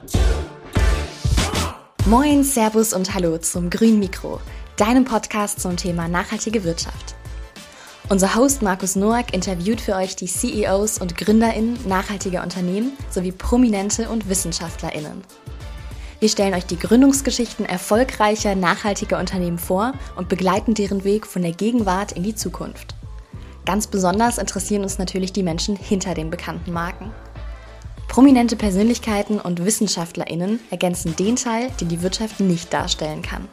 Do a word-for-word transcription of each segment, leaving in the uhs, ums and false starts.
Moin, Servus und Hallo zum Grünen Mikro, deinem Podcast zum Thema nachhaltige Wirtschaft. Unser Host Markus Noack interviewt für euch die C E Os und GründerInnen nachhaltiger Unternehmen sowie Prominente und WissenschaftlerInnen. Wir stellen euch die Gründungsgeschichten erfolgreicher, nachhaltiger Unternehmen vor und begleiten deren Weg von der Gegenwart in die Zukunft. Ganz besonders interessieren uns natürlich die Menschen hinter den bekannten Marken. Prominente Persönlichkeiten und WissenschaftlerInnen ergänzen den Teil, den die Wirtschaft nicht darstellen kann.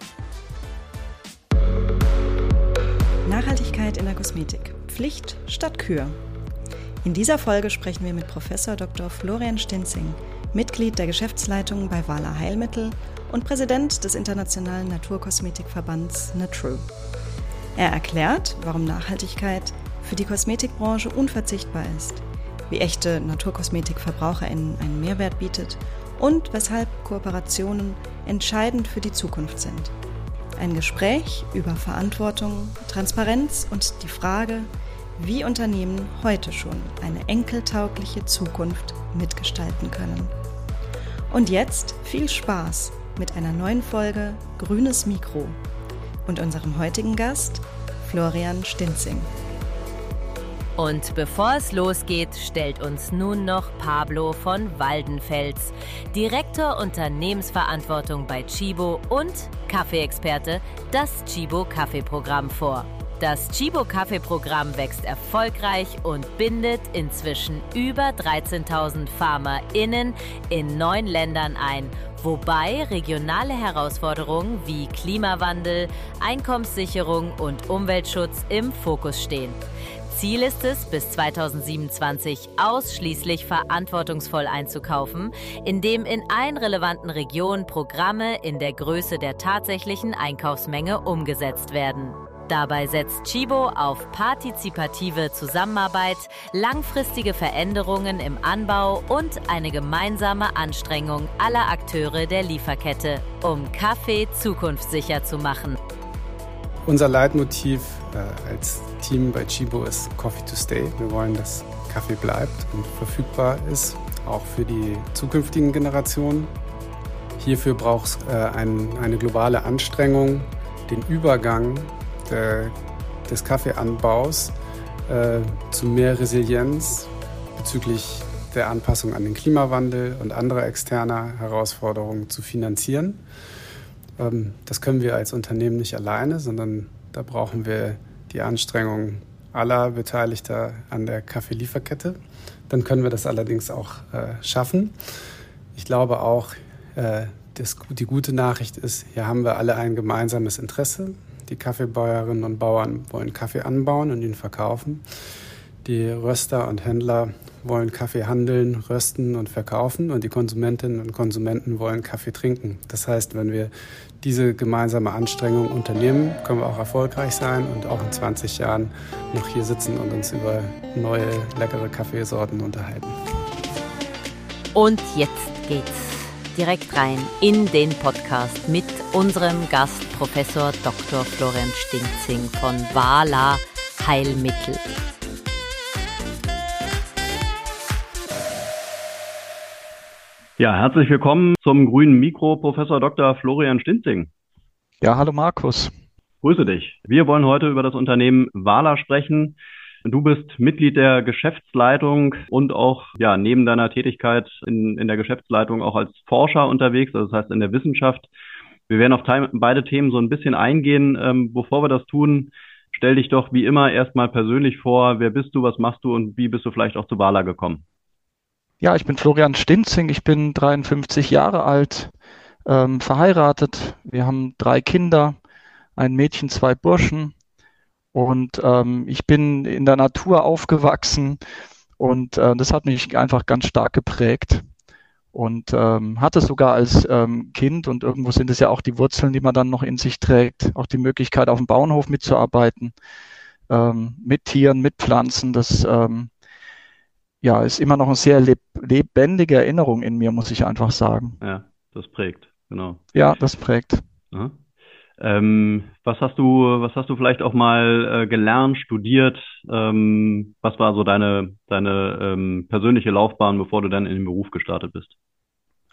Nachhaltigkeit in der Kosmetik. Pflicht statt Kür. In dieser Folge sprechen wir mit Professor Doktor Florian Stinzing, Mitglied der Geschäftsleitung bei Wala Heilmittel und Präsident des Internationalen Naturkosmetikverbands Natrue. Er erklärt, warum Nachhaltigkeit für die Kosmetikbranche unverzichtbar ist, wie echte Naturkosmetik VerbraucherInnen einen Mehrwert bietet und weshalb Kooperationen entscheidend für die Zukunft sind. Ein Gespräch über Verantwortung, Transparenz und die Frage, wie Unternehmen heute schon eine enkeltaugliche Zukunft mitgestalten können. Und jetzt viel Spaß mit einer neuen Folge Grünes Mikro und unserem heutigen Gast Florian Stinzing. Und bevor es losgeht, stellt uns nun noch Pablo von Waldenfels, Direktor Unternehmensverantwortung bei Tchibo und Kaffeeexperte, das Tchibo-Kaffeeprogramm vor. Das Tchibo-Kaffeeprogramm wächst erfolgreich und bindet inzwischen über dreizehntausend FarmerInnen in neun Ländern ein, wobei regionale Herausforderungen wie Klimawandel, Einkommenssicherung und Umweltschutz im Fokus stehen. Ziel ist es, bis zweitausendsiebenundzwanzig ausschließlich verantwortungsvoll einzukaufen, indem in allen relevanten Regionen Programme in der Größe der tatsächlichen Einkaufsmenge umgesetzt werden. Dabei setzt Tchibo auf partizipative Zusammenarbeit, langfristige Veränderungen im Anbau und eine gemeinsame Anstrengung aller Akteure der Lieferkette, um Kaffee zukunftssicher zu machen. Unser Leitmotiv äh, als Team bei Tchibo ist Coffee to Stay. Wir wollen, dass Kaffee bleibt und verfügbar ist, auch für die zukünftigen Generationen. Hierfür braucht es äh, ein, eine globale Anstrengung, den Übergang der, des Kaffeeanbaus äh, zu mehr Resilienz bezüglich der Anpassung an den Klimawandel und andere externe Herausforderungen zu finanzieren. Das können wir als Unternehmen nicht alleine, sondern da brauchen wir die Anstrengung aller Beteiligter an der Kaffeelieferkette. Dann können wir das allerdings auch äh, schaffen. Ich glaube auch, äh, das, die gute Nachricht ist, hier haben wir alle ein gemeinsames Interesse. Die Kaffeebäuerinnen und Bauern wollen Kaffee anbauen und ihn verkaufen. Die Röster und Händler wollen Kaffee handeln, rösten und verkaufen und die Konsumentinnen und Konsumenten wollen Kaffee trinken. Das heißt, wenn wir diese gemeinsame Anstrengung unternehmen, können wir auch erfolgreich sein und auch in zwanzig Jahren noch hier sitzen und uns über neue, leckere Kaffeesorten unterhalten. Und jetzt geht's direkt rein in den Podcast mit unserem Gast Professor Doktor Florian Stinzing von Wala Heilmittel. Ja, herzlich willkommen zum Grünen Mikro, Professor Doktor Florian Stinzing. Ja, hallo Markus. Grüße dich. Wir wollen heute über das Unternehmen Wala sprechen. Du bist Mitglied der Geschäftsleitung und auch ja neben deiner Tätigkeit in, in der Geschäftsleitung auch als Forscher unterwegs, also das heißt in der Wissenschaft. Wir werden auf te- beide Themen so ein bisschen eingehen. Ähm, bevor wir das tun, stell dich doch wie immer erstmal persönlich vor. Wer bist du, was machst du und wie bist du vielleicht auch zu Wala gekommen? Ja, ich bin Florian Stinzing, ich bin dreiundfünfzig Jahre alt, ähm, verheiratet. Wir haben drei Kinder, ein Mädchen, zwei Burschen. Und ähm, ich bin in der Natur aufgewachsen und äh, das hat mich einfach ganz stark geprägt. Und ähm, hatte sogar als ähm, Kind, und irgendwo sind es ja auch die Wurzeln, die man dann noch in sich trägt, auch die Möglichkeit, auf dem Bauernhof mitzuarbeiten, ähm, mit Tieren, mit Pflanzen. Das ähm, ja, ist immer noch eine sehr leb- lebendige Erinnerung in mir, muss ich einfach sagen. Ja, das prägt, genau. Ja, das prägt. Aha. Ähm, was hast du, was hast du vielleicht auch mal äh, gelernt, studiert? Ähm, was war so deine, deine ähm, persönliche Laufbahn, bevor du dann in den Beruf gestartet bist?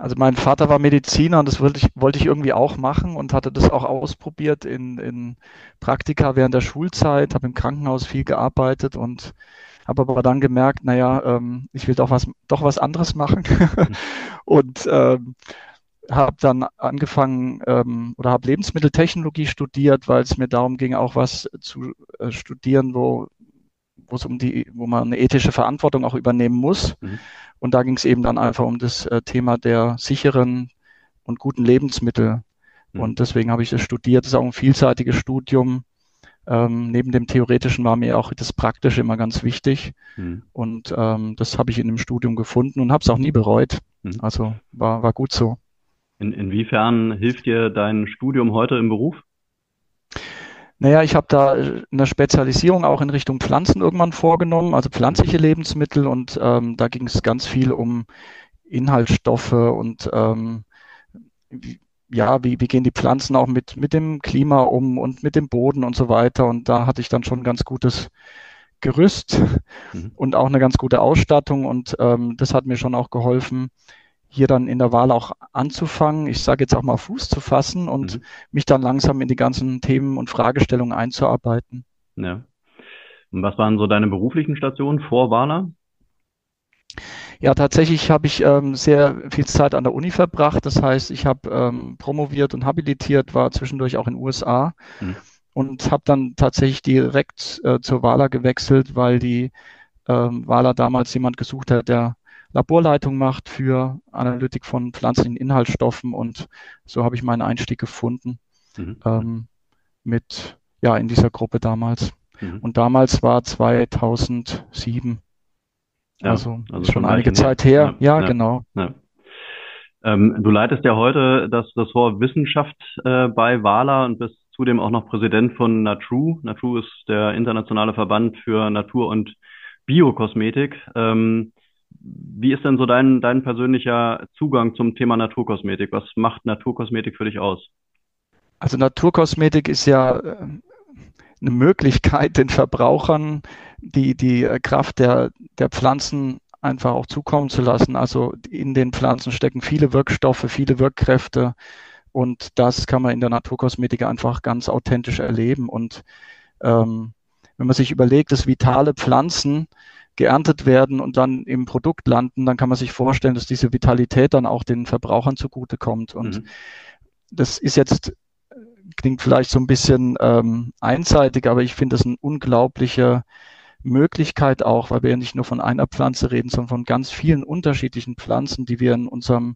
Also mein Vater war Mediziner und das wollte ich, wollte ich irgendwie auch machen und hatte das auch ausprobiert in, in Praktika während der Schulzeit, habe im Krankenhaus viel gearbeitet und habe aber dann gemerkt, naja, ähm, ich will doch was, doch was anderes machen und ähm, habe dann angefangen ähm, oder habe Lebensmitteltechnologie studiert, weil es mir darum ging, auch was zu äh, studieren, wo wo es um die, wo man eine ethische Verantwortung auch übernehmen muss. Mhm. Und da ging es eben dann einfach um das äh, Thema der sicheren und guten Lebensmittel. Mhm. Und deswegen habe ich das studiert. Das ist auch ein vielseitiges Studium. Ähm, neben dem Theoretischen war mir auch das Praktische immer ganz wichtig. Mhm. Und ähm, das habe ich in dem Studium gefunden und habe es auch nie bereut. Mhm. Also war, war gut so. In, inwiefern hilft dir dein Studium heute im Beruf? Naja, ich habe da eine Spezialisierung auch in Richtung Pflanzen irgendwann vorgenommen, also pflanzliche Lebensmittel und ähm, da ging es ganz viel um Inhaltsstoffe und ähm, wie, ja, wie, wie gehen die Pflanzen auch mit, mit dem Klima um und mit dem Boden und so weiter und da hatte ich dann schon ein ganz gutes Gerüst mhm. und auch eine ganz gute Ausstattung und ähm, das hat mir schon auch geholfen, hier dann in der Wahl auch anzufangen, ich sage jetzt auch mal Fuß zu fassen und mhm. mich dann langsam in die ganzen Themen und Fragestellungen einzuarbeiten. Ja. Und was waren so deine beruflichen Stationen vor Wahler? Ja, tatsächlich habe ich ähm, sehr viel Zeit an der Uni verbracht. Das heißt, ich habe ähm, promoviert und habilitiert, war zwischendurch auch in den U S A mhm. und habe dann tatsächlich direkt äh, zur Wahler gewechselt, weil die ähm, Wahler damals jemand gesucht hat, der Laborleitung macht für Analytik von pflanzlichen Inhaltsstoffen und so habe ich meinen Einstieg gefunden mhm. ähm, mit ja in dieser Gruppe damals. Mhm. Und damals war zweitausendsieben. Ja, also, also schon, schon einige Zeit her. Ja, ja, ja genau. Ja. Ähm, du leitest ja heute das Ressort Wissenschaft äh, bei Wahler und bist zudem auch noch Präsident von NATRU. NATRU ist der internationale Verband für Natur- und Biokosmetik. Ähm, Wie ist denn so dein, dein persönlicher Zugang zum Thema Naturkosmetik? Was macht Naturkosmetik für dich aus? Also Naturkosmetik ist ja eine Möglichkeit, den Verbrauchern die, die Kraft der, der Pflanzen einfach auch zukommen zu lassen. Also in den Pflanzen stecken viele Wirkstoffe, viele Wirkkräfte und das kann man in der Naturkosmetik einfach ganz authentisch erleben. Und ähm, wenn man sich überlegt, dass vitale Pflanzen geerntet werden und dann im Produkt landen, dann kann man sich vorstellen, dass diese Vitalität dann auch den Verbrauchern zugutekommt. Und mhm. das ist jetzt, klingt vielleicht so ein bisschen ähm, einseitig, aber ich finde das eine unglaubliche Möglichkeit auch, weil wir ja nicht nur von einer Pflanze reden, sondern von ganz vielen unterschiedlichen Pflanzen, die wir in unserem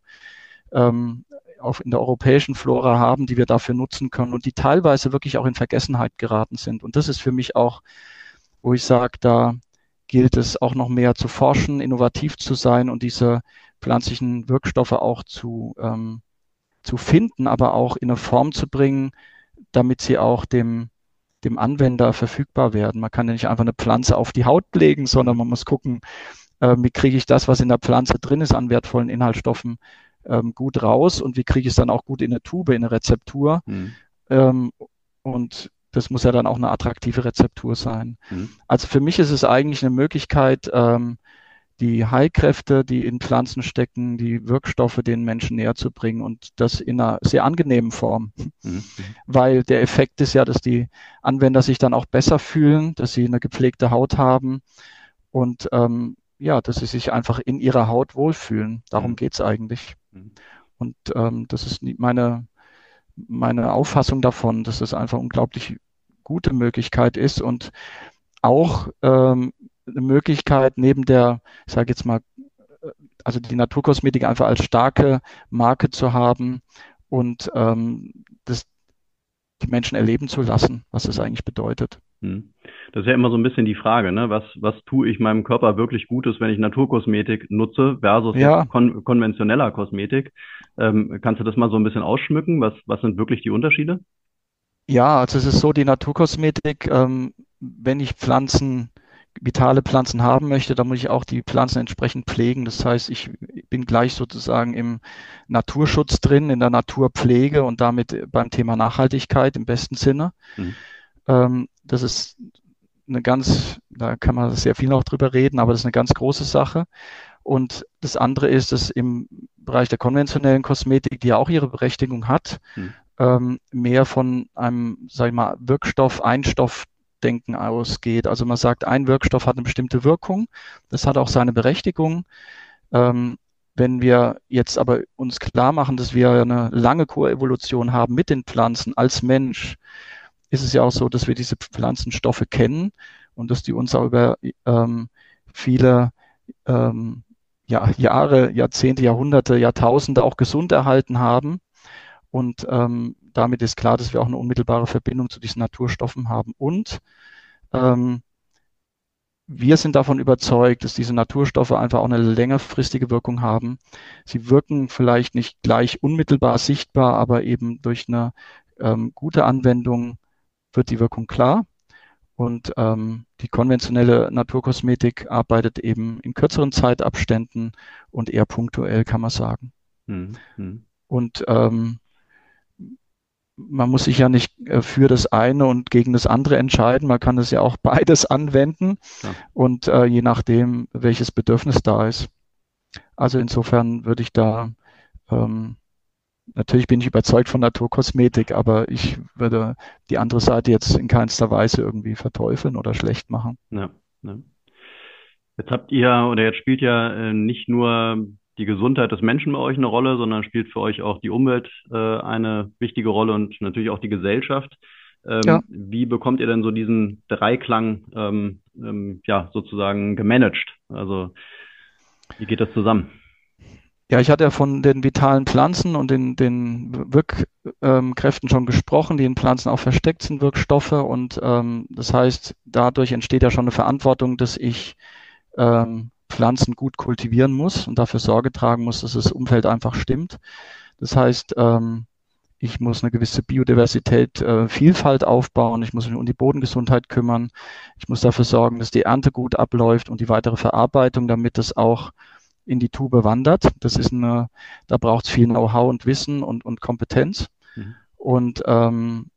ähm, auch in der europäischen Flora haben, die wir dafür nutzen können und die teilweise wirklich auch in Vergessenheit geraten sind. Und das ist für mich auch, wo ich sage, da gilt es auch noch mehr zu forschen, innovativ zu sein und diese pflanzlichen Wirkstoffe auch zu, ähm, zu finden, aber auch in eine Form zu bringen, damit sie auch dem, dem Anwender verfügbar werden. Man kann ja nicht einfach eine Pflanze auf die Haut legen, sondern man muss gucken, äh, wie kriege ich das, was in der Pflanze drin ist an wertvollen Inhaltsstoffen, ähm, gut raus und wie kriege ich es dann auch gut in eine Tube, in eine Rezeptur. Mhm. Ähm, und das muss ja dann auch eine attraktive Rezeptur sein. Mhm. Also für mich ist es eigentlich eine Möglichkeit, ähm, die Heilkräfte, die in Pflanzen stecken, die Wirkstoffe den Menschen näher zu bringen und das in einer sehr angenehmen Form. Mhm. Weil der Effekt ist ja, dass die Anwender sich dann auch besser fühlen, dass sie eine gepflegte Haut haben und ähm, ja, dass sie sich einfach in ihrer Haut wohlfühlen. Darum mhm. geht's eigentlich. Mhm. Und ähm, das ist meine meine Auffassung davon, dass es einfach unglaublich gute Möglichkeit ist und auch ähm, eine Möglichkeit neben der, ich sage jetzt mal, also die Naturkosmetik einfach als starke Marke zu haben und ähm, das die Menschen erleben zu lassen, was das eigentlich bedeutet. Das ist ja immer so ein bisschen die Frage, ne? Was, was tue ich meinem Körper wirklich Gutes, wenn ich Naturkosmetik nutze versus ja. kon- konventioneller Kosmetik? Ähm, kannst du das mal so ein bisschen ausschmücken? Was, was sind wirklich die Unterschiede? Ja, also es ist so, die Naturkosmetik, ähm, wenn ich Pflanzen, vitale Pflanzen haben möchte, dann muss ich auch die Pflanzen entsprechend pflegen. Das heißt, ich bin gleich sozusagen im Naturschutz drin, in der Naturpflege und damit beim Thema Nachhaltigkeit im besten Sinne. Mhm. Ähm, das ist eine ganz, da kann man sehr viel noch drüber reden, aber das ist eine ganz große Sache. Und das andere ist, dass im Bereich der konventionellen Kosmetik, die ja auch ihre Berechtigung hat, hm. ähm, mehr von einem, sag ich mal, Wirkstoff, Einstoffdenken ausgeht. Also man sagt, ein Wirkstoff hat eine bestimmte Wirkung, das hat auch seine Berechtigung. Ähm, wenn wir jetzt aber uns klar machen, dass wir eine lange Koevolution haben mit den Pflanzen als Mensch, ist es ja auch so, dass wir diese Pflanzenstoffe kennen und dass die uns auch über ähm, viele ähm, ja, Jahre, Jahrzehnte, Jahrhunderte, Jahrtausende auch gesund erhalten haben. Und ähm, damit ist klar, dass wir auch eine unmittelbare Verbindung zu diesen Naturstoffen haben. Und ähm, wir sind davon überzeugt, dass diese Naturstoffe einfach auch eine längerfristige Wirkung haben. Sie wirken vielleicht nicht gleich unmittelbar sichtbar, aber eben durch eine ähm, gute Anwendung wird die Wirkung klar. Und ähm, die konventionelle Naturkosmetik arbeitet eben in kürzeren Zeitabständen und eher punktuell, kann man sagen. Mhm. Und ähm, man muss sich ja nicht äh, für das eine und gegen das andere entscheiden. Man kann es ja auch beides anwenden ja. und äh, je nachdem, welches Bedürfnis da ist. Also insofern würde ich da ähm, Natürlich bin ich überzeugt von Naturkosmetik, aber ich würde die andere Seite jetzt in keinster Weise irgendwie verteufeln oder schlecht machen. Ja, ja. Jetzt habt ihr oder jetzt spielt ja äh, nicht nur die Gesundheit des Menschen bei euch eine Rolle, sondern spielt für euch auch die Umwelt äh, eine wichtige Rolle und natürlich auch die Gesellschaft. Ähm, ja. Wie bekommt ihr denn so diesen Dreiklang ähm, ähm, ja sozusagen gemanagt? Also wie geht das zusammen? Ja, ich hatte ja von den vitalen Pflanzen und den, den Wirkkräften schon gesprochen, die in Pflanzen auch versteckt sind, Wirkstoffe. Und ähm, das heißt, dadurch entsteht ja schon eine Verantwortung, dass ich ähm, Pflanzen gut kultivieren muss und dafür Sorge tragen muss, dass das Umfeld einfach stimmt. Das heißt, ähm, ich muss eine gewisse Biodiversität, äh, Vielfalt aufbauen. Ich muss mich um die Bodengesundheit kümmern. Ich muss dafür sorgen, dass die Ernte gut abläuft und die weitere Verarbeitung, damit es auch in die Tube wandert. Das ist eine, da braucht es viel Know-how und Wissen und, und Kompetenz. Mhm. Und ähm,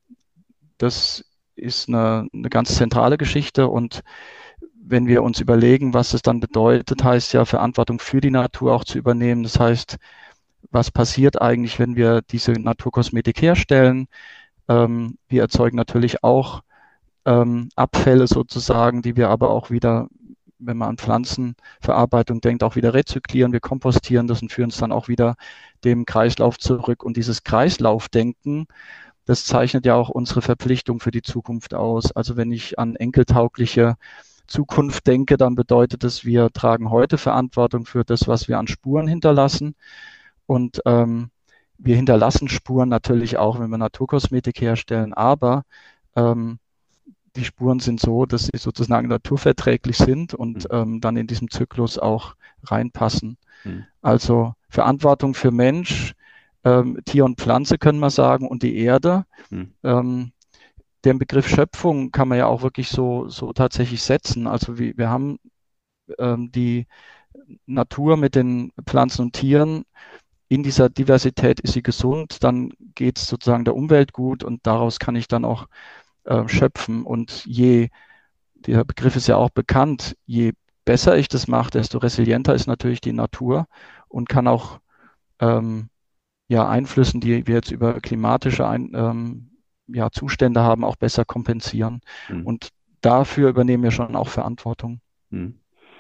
das ist eine, eine ganz zentrale Geschichte. Und wenn wir uns überlegen, was es dann bedeutet, heißt ja, Verantwortung für die Natur auch zu übernehmen. Das heißt, was passiert eigentlich, wenn wir diese Naturkosmetik herstellen? Ähm, wir erzeugen natürlich auch ähm, Abfälle sozusagen, die wir aber auch wieder, wenn man an Pflanzenverarbeitung denkt, auch wieder rezyklieren, wir kompostieren das und führen es dann auch wieder dem Kreislauf zurück. Und dieses Kreislaufdenken, das zeichnet ja auch unsere Verpflichtung für die Zukunft aus. Also wenn ich an enkeltaugliche Zukunft denke, dann bedeutet es, wir tragen heute Verantwortung für das, was wir an Spuren hinterlassen. Und ähm, wir hinterlassen Spuren natürlich auch, wenn wir Naturkosmetik herstellen, aber ähm, die Spuren sind so, dass sie sozusagen naturverträglich sind und mhm. ähm, dann in diesem Zyklus auch reinpassen. Mhm. Also Verantwortung für Mensch, ähm, Tier und Pflanze können wir sagen und die Erde. Mhm. Ähm, den Begriff Schöpfung kann man ja auch wirklich so, so tatsächlich setzen. Also wir, wir haben ähm, die Natur mit den Pflanzen und Tieren. In dieser Diversität ist sie gesund, dann geht es sozusagen der Umwelt gut und daraus kann ich dann auch schöpfen. Und je, der Begriff ist ja auch bekannt, je besser ich das mache, desto resilienter ist natürlich die Natur und kann auch ähm, ja, Einflüssen, die wir jetzt über klimatische Ein, ähm, ja, Zustände haben, auch besser kompensieren. Mhm. Und dafür übernehmen wir schon auch Verantwortung. Mhm.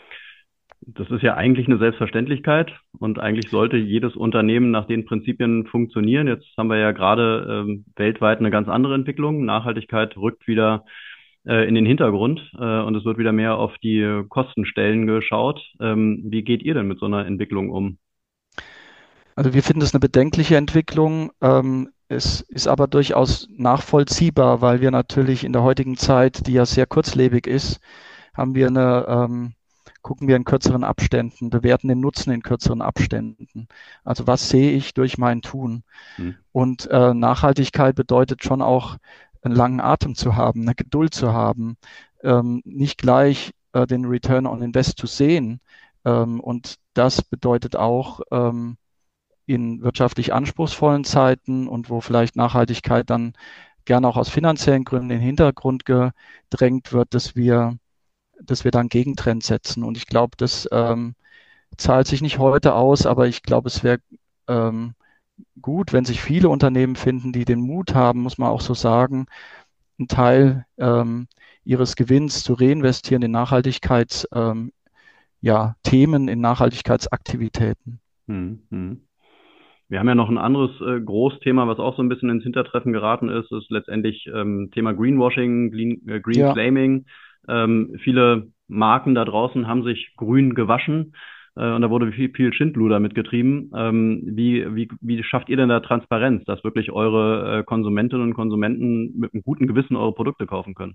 Das ist ja eigentlich eine Selbstverständlichkeit und eigentlich sollte jedes Unternehmen nach den Prinzipien funktionieren. Jetzt haben wir ja gerade ähm, weltweit eine ganz andere Entwicklung. Nachhaltigkeit rückt wieder äh, in den Hintergrund äh, und es wird wieder mehr auf die Kostenstellen geschaut. Ähm, wie geht ihr denn mit so einer Entwicklung um? Also wir finden das eine bedenkliche Entwicklung. Ähm, es ist aber durchaus nachvollziehbar, weil wir natürlich in der heutigen Zeit, die ja sehr kurzlebig ist, haben wir eine ähm, gucken wir in kürzeren Abständen, bewerten den Nutzen in kürzeren Abständen. Also was sehe ich durch mein Tun? Hm. Und äh, Nachhaltigkeit bedeutet schon auch, einen langen Atem zu haben, eine Geduld zu haben, ähm, nicht gleich äh, den Return on Invest zu sehen. Ähm, und das bedeutet auch ähm, in wirtschaftlich anspruchsvollen Zeiten und wo vielleicht Nachhaltigkeit dann gerne auch aus finanziellen Gründen in den Hintergrund gedrängt wird, dass wir dass wir da einen Gegentrend setzen. Und ich glaube, dass ähm, zahlt sich nicht heute aus, aber ich glaube, es wäre ähm, gut, wenn sich viele Unternehmen finden, die den Mut haben, muss man auch so sagen, einen Teil ähm, ihres Gewinns zu reinvestieren in Nachhaltigkeits, ähm, ja, Themen, in Nachhaltigkeitsaktivitäten. Mhm. Wir haben ja noch ein anderes äh, Großthema, was auch so ein bisschen ins Hintertreffen geraten ist, ist letztendlich ähm, Thema Greenwashing, Green, äh, Green Ja. Claiming. Ähm, viele Marken da draußen haben sich grün gewaschen äh, und da wurde viel, viel Schindluder mitgetrieben. Ähm, wie, wie, wie schafft ihr denn da Transparenz, dass wirklich eure äh, Konsumentinnen und Konsumenten mit einem guten Gewissen eure Produkte kaufen können?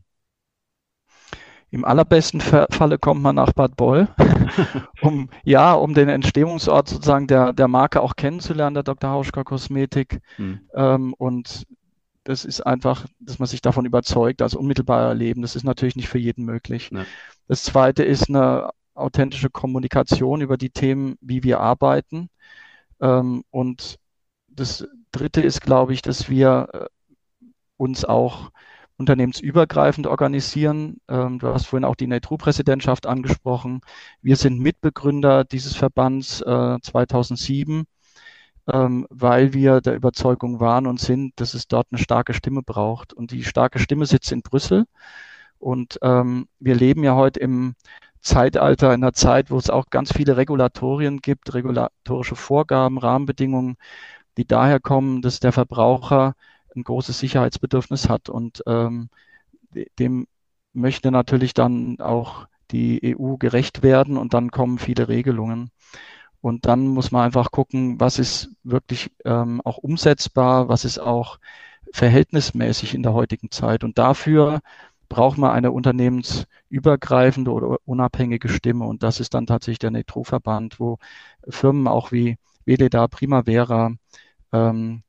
Im allerbesten Falle kommt man nach Bad Boll, um, ja, um den Entstehungsort sozusagen der, der Marke auch kennenzulernen, der Doktor Hauschka Kosmetik. Hm. Ähm, und das ist einfach, dass man sich davon überzeugt, also unmittelbar erleben. Das ist natürlich nicht für jeden möglich. Ja. Das Zweite ist eine authentische Kommunikation über die Themen, wie wir arbeiten. Ähm, und das Dritte ist, glaube ich, dass wir äh, uns auch unternehmensübergreifend organisieren. Ähm, du hast vorhin auch die NATRU-Präsidentschaft angesprochen. Wir sind Mitbegründer dieses Verbands äh, zweitausendsieben, ähm, weil wir der Überzeugung waren und sind, dass es dort eine starke Stimme braucht. Und die starke Stimme sitzt in Brüssel. Und ähm, wir leben ja heute im Zeitalter, in einer Zeit, wo es auch ganz viele Regulatorien gibt, regulatorische Vorgaben, Rahmenbedingungen, die daher kommen, dass der Verbraucher ein großes Sicherheitsbedürfnis hat und ähm, dem möchte natürlich dann auch die E U gerecht werden und dann kommen viele Regelungen. Und dann muss man einfach gucken, was ist wirklich ähm, auch umsetzbar, was ist auch verhältnismäßig in der heutigen Zeit. Und dafür braucht man eine unternehmensübergreifende oder unabhängige Stimme. Und das ist dann tatsächlich der NATRU-Verband, wo Firmen auch wie Veleda, Primavera, ähm,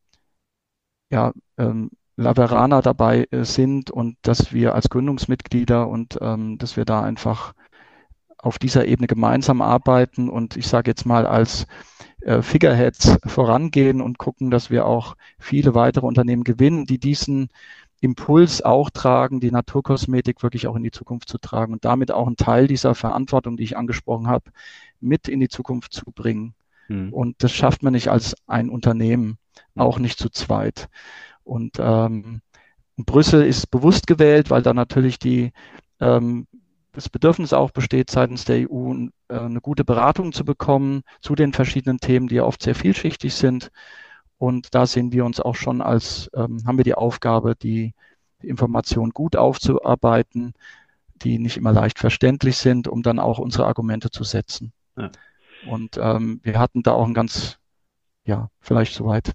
ja, ähm, Laveraner dabei äh, sind und dass wir als Gründungsmitglieder und ähm, dass wir da einfach auf dieser Ebene gemeinsam arbeiten und ich sage jetzt mal als äh, Figureheads vorangehen und gucken, dass wir auch viele weitere Unternehmen gewinnen, die diesen Impuls auch tragen, die Naturkosmetik wirklich auch in die Zukunft zu tragen und damit auch einen Teil dieser Verantwortung, die ich angesprochen habe, mit in die Zukunft zu bringen. Hm. Und das schafft man nicht als ein Unternehmen, auch nicht zu zweit. Und ähm, Brüssel ist bewusst gewählt, weil da natürlich die, ähm, das Bedürfnis auch besteht, seitens der E U äh, eine gute Beratung zu bekommen zu den verschiedenen Themen, die ja oft sehr vielschichtig sind. Und da sehen wir uns auch schon als, ähm, haben wir die Aufgabe, die, die Informationen gut aufzuarbeiten, die nicht immer leicht verständlich sind, um dann auch unsere Argumente zu setzen. Ja. Und ähm, wir hatten da auch ein ganz, ja, vielleicht soweit.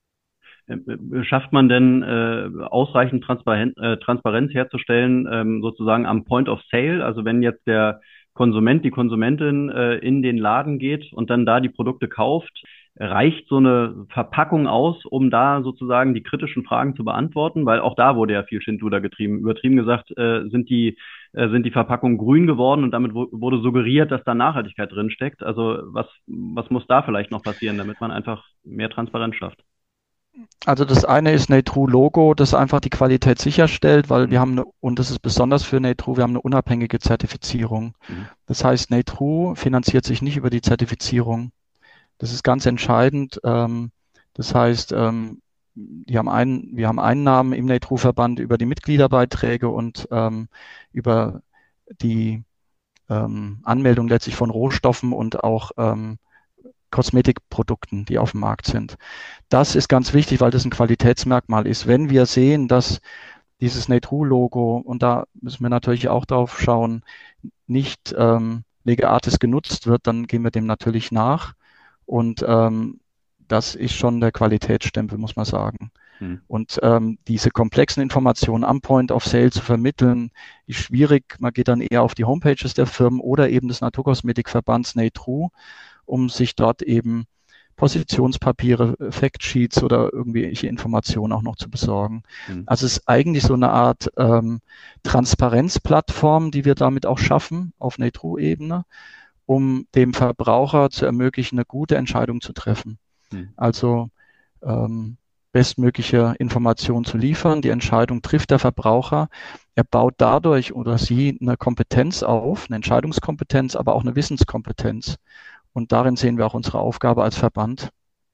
Schafft man denn äh, ausreichend Transparenz, äh, Transparenz herzustellen, ähm, sozusagen am Point of Sale? Also wenn jetzt der Konsument, die Konsumentin äh, in den Laden geht und dann da die Produkte kauft, reicht so eine Verpackung aus, um da sozusagen die kritischen Fragen zu beantworten? Weil auch da wurde ja viel Schindluder getrieben. Übertrieben gesagt äh, sind die äh, sind die Verpackungen grün geworden und damit w- wurde suggeriert, dass da Nachhaltigkeit drin steckt. Also was was muss da vielleicht noch passieren, damit man einfach mehr Transparenz schafft? Also das eine ist NATRU-Logo, das einfach die Qualität sicherstellt, weil wir haben eine, und das ist besonders für NATRU, wir haben eine unabhängige Zertifizierung. Mhm. Das heißt, NATRU finanziert sich nicht über die Zertifizierung. Das ist ganz entscheidend. Das heißt, wir haben, ein, wir haben Einnahmen im NATRU-Verband über die Mitgliederbeiträge und über die Anmeldung letztlich von Rohstoffen und auch Kosmetikprodukten, die auf dem Markt sind. Das ist ganz wichtig, weil das ein Qualitätsmerkmal ist. Wenn wir sehen, dass dieses NATRU-Logo, und da müssen wir natürlich auch drauf schauen, nicht ähm, lege artis genutzt wird, dann gehen wir dem natürlich nach. Und ähm, das ist schon der Qualitätsstempel, muss man sagen. Hm. Und ähm, diese komplexen Informationen am Point of Sale zu vermitteln, ist schwierig. Man geht dann eher auf die Homepages der Firmen oder eben des Naturkosmetikverbands NATRU, um sich dort eben Positionspapiere, Factsheets oder irgendwelche Informationen auch noch zu besorgen. Mhm. Also es ist eigentlich so eine Art ähm, Transparenzplattform, die wir damit auch schaffen auf NATRU-Ebene, um dem Verbraucher zu ermöglichen, eine gute Entscheidung zu treffen. Mhm. Also ähm, bestmögliche Informationen zu liefern. Die Entscheidung trifft der Verbraucher. Er baut dadurch oder sie eine Kompetenz auf, eine Entscheidungskompetenz, aber auch eine Wissenskompetenz. Und darin sehen wir auch unsere Aufgabe als Verband.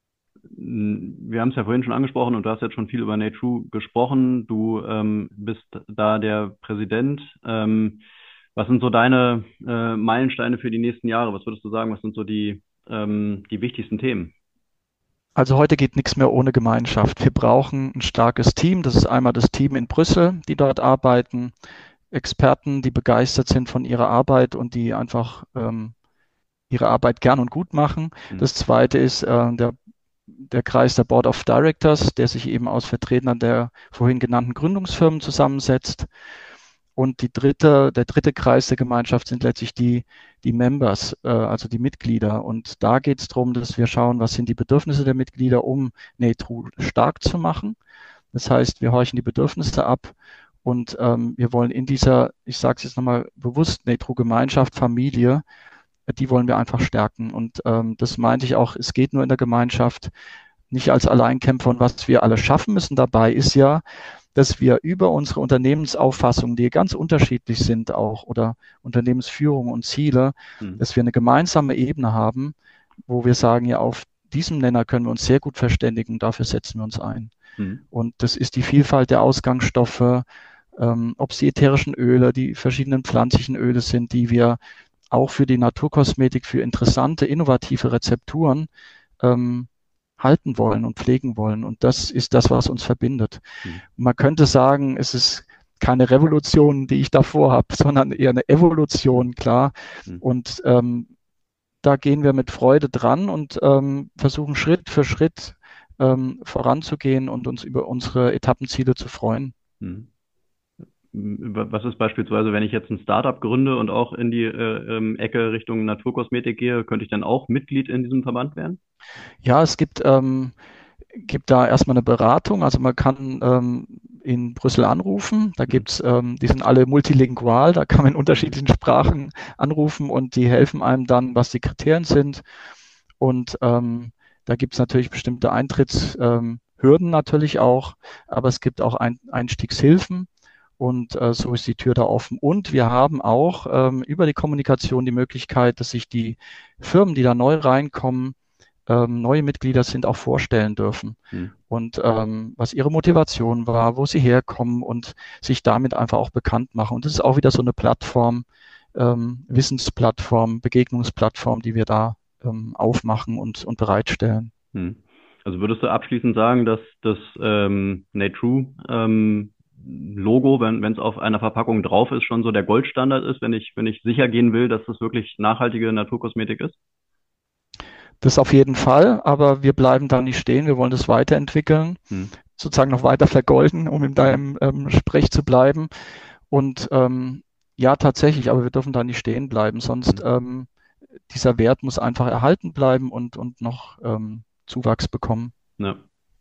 Wir haben es ja vorhin schon angesprochen und du hast jetzt schon viel über Natrue gesprochen. Du ähm, bist da der Präsident. Ähm, was sind so deine äh, Meilensteine für die nächsten Jahre? Was würdest du sagen, was sind so die, ähm, die wichtigsten Themen? Also heute geht nichts mehr ohne Gemeinschaft. Wir brauchen ein starkes Team. Das ist einmal das Team in Brüssel, die dort arbeiten, Experten, die begeistert sind von ihrer Arbeit und die einfach ähm, ihre Arbeit gern und gut machen. Mhm. Das zweite ist äh, der der Kreis der Board of Directors, der sich eben aus Vertretern der vorhin genannten Gründungsfirmen zusammensetzt. Und die dritte, der dritte Kreis der Gemeinschaft sind letztlich die, die Members, äh, also die Mitglieder. Und da geht es darum, dass wir schauen, was sind die Bedürfnisse der Mitglieder, um Natrue stark zu machen. Das heißt, wir horchen die Bedürfnisse ab und ähm, wir wollen in dieser, ich sage es jetzt nochmal bewusst, Natrue-Gemeinschaft, Familie, die wollen wir einfach stärken. Und ähm, das meinte ich auch, es geht nur in der Gemeinschaft, nicht als Alleinkämpfer. Und was wir alle schaffen müssen dabei, ist ja, dass wir über unsere Unternehmensauffassungen, die ganz unterschiedlich sind auch, oder Unternehmensführung und Ziele, mhm. dass wir eine gemeinsame Ebene haben, wo wir sagen, ja, auf diesem Nenner können wir uns sehr gut verständigen, dafür setzen wir uns ein. Mhm. Und das ist die Vielfalt der Ausgangsstoffe, ähm, ob es die ätherischen Öle, die verschiedenen pflanzlichen Öle sind, die wir auch für die Naturkosmetik, für interessante, innovative Rezepturen ähm, halten wollen und pflegen wollen. Und das ist das, was uns verbindet. Mhm. Man könnte sagen, es ist keine Revolution, die ich davor habe, sondern eher eine Evolution, klar. Mhm. Und ähm, da gehen wir mit Freude dran und ähm, versuchen Schritt für Schritt ähm, voranzugehen und uns über unsere Etappenziele zu freuen. Mhm. Was ist beispielsweise, wenn ich jetzt ein Startup gründe und auch in die äh, Ecke Richtung Naturkosmetik gehe, könnte ich dann auch Mitglied in diesem Verband werden? Ja, es gibt, ähm, gibt da erstmal eine Beratung. Also man kann ähm, in Brüssel anrufen. Da gibt's, ähm, die sind alle multilingual, da kann man in unterschiedlichen Sprachen anrufen und die helfen einem dann, was die Kriterien sind. Und ähm, da gibt's natürlich bestimmte Eintrittshürden ähm, natürlich auch, aber es gibt auch ein, Einstiegshilfen. Und äh, so ist die Tür da offen. Und wir haben auch ähm, über die Kommunikation die Möglichkeit, dass sich die Firmen, die da neu reinkommen, ähm, neue Mitglieder sind, auch vorstellen dürfen. Mhm. Und ähm, was ihre Motivation war, wo sie herkommen und sich damit einfach auch bekannt machen. Und das ist auch wieder so eine Plattform, ähm, Wissensplattform, Begegnungsplattform, die wir da ähm, aufmachen und, und bereitstellen. Mhm. Also würdest du abschließend sagen, dass das ähm, Natrue ähm, Logo, wenn wenn es auf einer Verpackung drauf ist, schon so der Goldstandard ist, wenn ich wenn ich sicher gehen will, dass das wirklich nachhaltige Naturkosmetik ist? Das auf jeden Fall, aber wir bleiben da nicht stehen. Wir wollen das weiterentwickeln, hm. sozusagen noch weiter vergolden, um in deinem ähm, Sprech zu bleiben. Und ähm, ja, tatsächlich, aber wir dürfen da nicht stehen bleiben, sonst hm. ähm, dieser Wert muss einfach erhalten bleiben und und noch ähm, Zuwachs bekommen. Ja.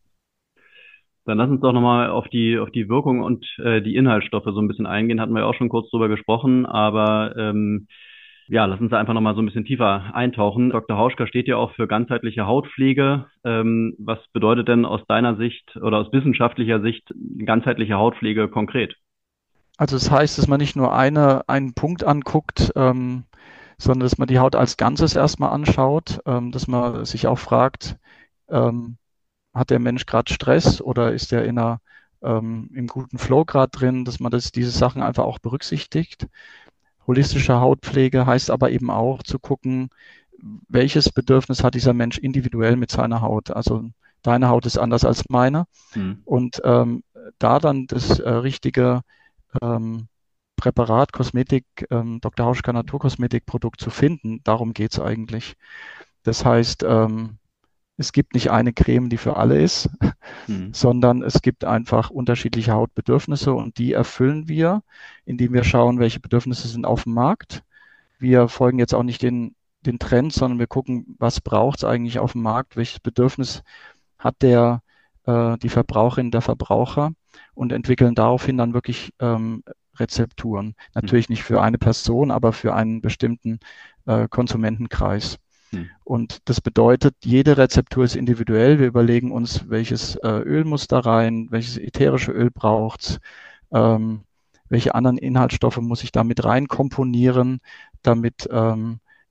Dann lass uns doch nochmal auf die auf die Wirkung und äh, die Inhaltsstoffe so ein bisschen eingehen. Hatten wir ja auch schon kurz drüber gesprochen, aber ähm, ja, lass uns da einfach nochmal so ein bisschen tiefer eintauchen. Doktor Hauschka steht ja auch für ganzheitliche Hautpflege. Ähm, was bedeutet denn aus deiner Sicht oder aus wissenschaftlicher Sicht ganzheitliche Hautpflege konkret? Also das heißt, dass man nicht nur eine einen Punkt anguckt, ähm, sondern dass man die Haut als Ganzes erstmal anschaut, ähm, dass man sich auch fragt, ähm, hat der Mensch gerade Stress oder ist er in einer, ähm, im guten Flow gerade drin, dass man das, diese Sachen einfach auch berücksichtigt. Holistische Hautpflege heißt aber eben auch zu gucken, welches Bedürfnis hat dieser Mensch individuell mit seiner Haut. Also deine Haut ist anders als meine. Mhm. Und ähm, da dann das äh, richtige ähm, Präparat, Kosmetik, ähm, Doktor Hauschka Naturkosmetikprodukt zu finden, darum geht's eigentlich. Das heißt, ähm, es gibt nicht eine Creme, die für alle ist, hm. sondern es gibt einfach unterschiedliche Hautbedürfnisse und die erfüllen wir, indem wir schauen, welche Bedürfnisse sind auf dem Markt. Wir folgen jetzt auch nicht den, den Trends, sondern wir gucken, was braucht es eigentlich auf dem Markt, welches Bedürfnis hat der, äh, die Verbraucherin, der Verbraucher und entwickeln daraufhin dann wirklich ähm, Rezepturen. Natürlich hm. nicht für eine Person, aber für einen bestimmten äh, Konsumentenkreis. Und das bedeutet, jede Rezeptur ist individuell. Wir überlegen uns, welches äh, Öl muss da rein, welches ätherische Öl braucht's, ähm, welche anderen Inhaltsstoffe muss ich da mit rein komponieren, damit ähm,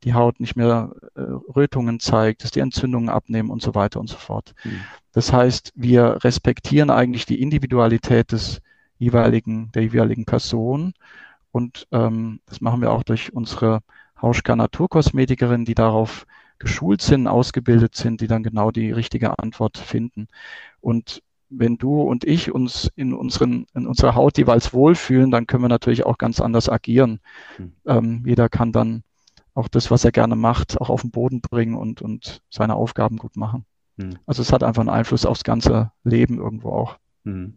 die Haut nicht mehr äh, Rötungen zeigt, dass die Entzündungen abnehmen und so weiter und so fort. Mhm. Das heißt, wir respektieren eigentlich die Individualität des jeweiligen, der jeweiligen Person und ähm, das machen wir auch durch unsere Hauschka Naturkosmetikerin, die darauf geschult sind, ausgebildet sind, die dann genau die richtige Antwort finden. Und wenn du und ich uns in unseren, in unserer Haut jeweils wohlfühlen, dann können wir natürlich auch ganz anders agieren. Mhm. Ähm, jeder kann dann auch das, was er gerne macht, auch auf den Boden bringen und, und seine Aufgaben gut machen. Mhm. Also es hat einfach einen Einfluss aufs ganze Leben irgendwo auch. Mhm.